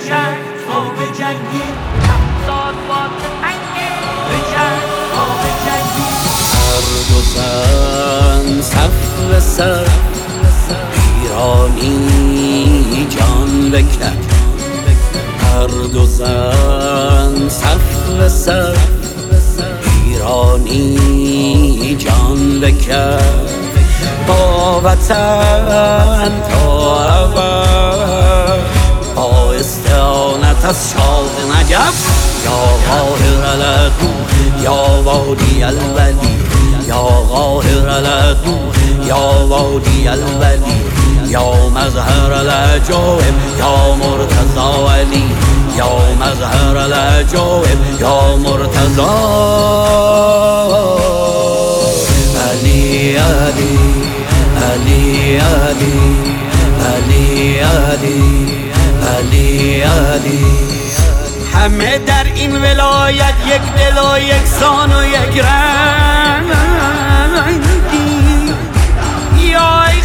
بجنگ تا بجنگی، همزاد با تفنگی، بجنگ تا بجنگی. مرد و زن صف به صف، ایرانی جان بکرد. مرد و زن صف به صف، ایرانی جان بکرد. با وطن تا ابد، با استعانت از شاه نجف. یا قاهر لدو یا وادی الولی، یا قاهر لدو یا وادی الولی، یا مظهر العجائب یا مرتضی علی، یا مظهر العجائب یا مرتضی علی. علی علی علی علی علی علی. همه در این ولایت یک دل و یک سان و یک رنگی. یا ای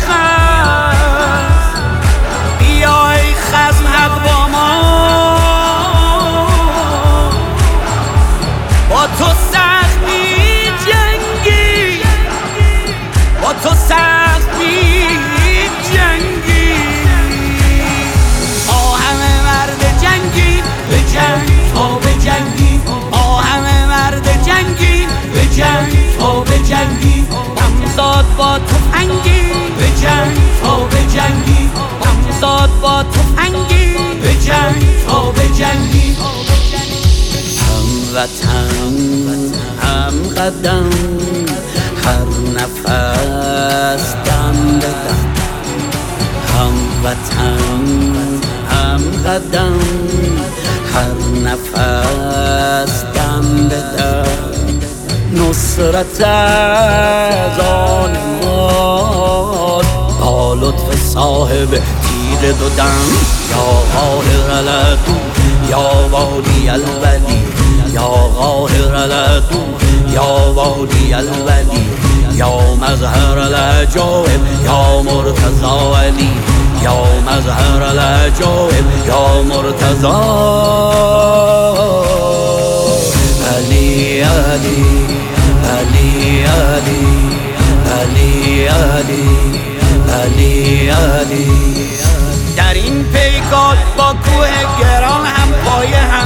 خصم، یا ای خصم حق با ما، با تو سخت می جنگی، با تو سخت می جنگی. ما همه مرد جنگی، بجنگ تا بجنگی. ما همه مرد جنگی، بجنگ تا بجنگی. همزاد با تفنگی، بجنگ تا بجنگی. همزاد با تفنگی، بجنگ تا بجنگی. هم وطن هم قدم، هر نفس دم به دم. هم وطن هم قدم، هر نفس دم به دم. نصرت از آن ماست با لطف صاحب تیر دو دم. یا قاهر لدو یا وادی الولی، یا قاهر لدو یا وادی الولی، یا مظهر العجائب یا مرتضی علی، یا مظهر العجائب یا مرتضی علی. علی علی علی علی علی علی. در این پیکار با کوه گران هم پایه هم